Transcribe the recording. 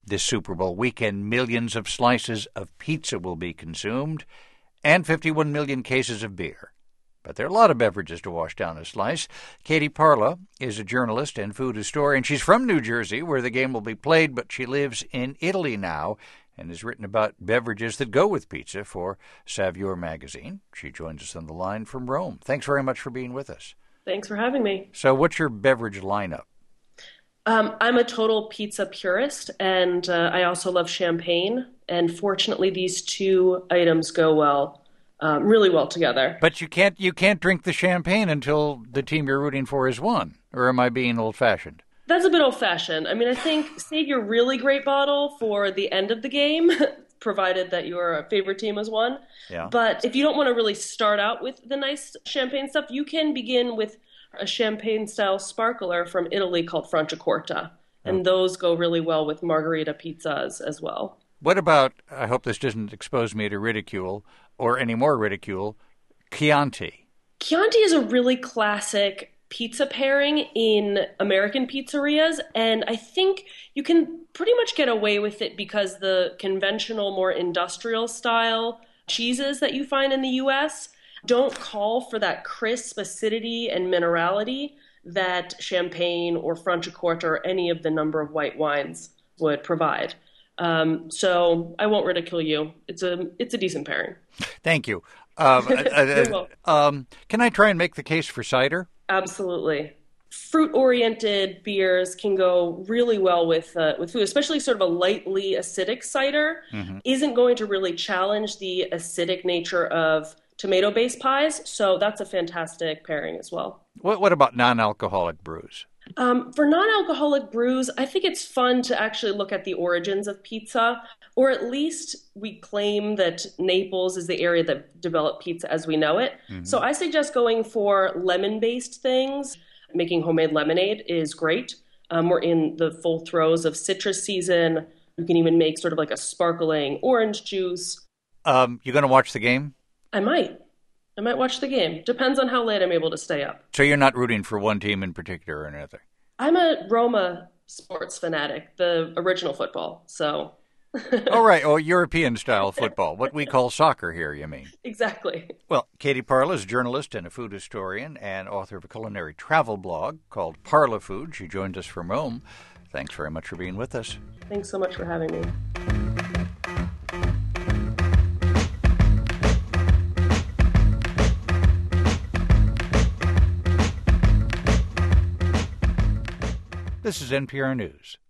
This Super Bowl weekend, millions of slices of pizza will be consumed and 51 million cases of beer. But there are a lot of beverages to wash down a slice. Katie Parla is a journalist and food historian. She's from New Jersey, where the game will be played, but she lives in Italy now and has written about beverages that go with pizza for Savior magazine. She joins us on the line from Rome. Thanks very much for being with us. Thanks for having me. So what's your beverage lineup? I'm a total pizza purist, and I also love champagne. And fortunately, these two items go really well together. But you can't drink the champagne until the team you're rooting for has won. Or am I being old-fashioned? That's a bit old-fashioned. I mean, I think save your really great bottle for the end of the game, provided that your favorite team has won. Yeah. But if you don't want to really start out with the nice champagne stuff, you can begin with a champagne-style sparkler from Italy called Franciacorta. And those go really well with margarita pizzas as well. What about, I hope this doesn't expose me to ridicule, or any more ridicule, Chianti? Chianti is a really classic pizza pairing in American pizzerias, and I think you can pretty much get away with it because the conventional, more industrial style cheeses that you find in the U.S. don't call for that crisp acidity and minerality that champagne or Franciacorta or any of the number of white wines would provide. So I won't ridicule you. It's a decent pairing. Thank you. You're welcome. Can I try and make the case for cider? Absolutely. Fruit-oriented beers can go really well with food, especially sort of a lightly acidic cider. Isn't going to really challenge the acidic nature of tomato-based pies, so that's a fantastic pairing as well. What about non-alcoholic brews? For non-alcoholic brews, I think it's fun to actually look at the origins of pizza, or at least we claim that Naples is the area that developed pizza as we know it. So I suggest going for lemon-based things. Making homemade lemonade is great. We're in the full throes of citrus season. You can even make sort of like a sparkling orange juice. You going to watch the game? I might watch the game. Depends on how late I'm able to stay up. So you're not rooting for one team in particular or anything? I'm a Roma sports fanatic, the original football, so... Oh, right. Oh, European-style football. What we call soccer here, you mean? Exactly. Well, Katie Parla is a journalist and a food historian and author of a culinary travel blog called Parla Food. She joined us from Rome. Thanks very much for being with us. Thanks so much for having me. This is NPR News.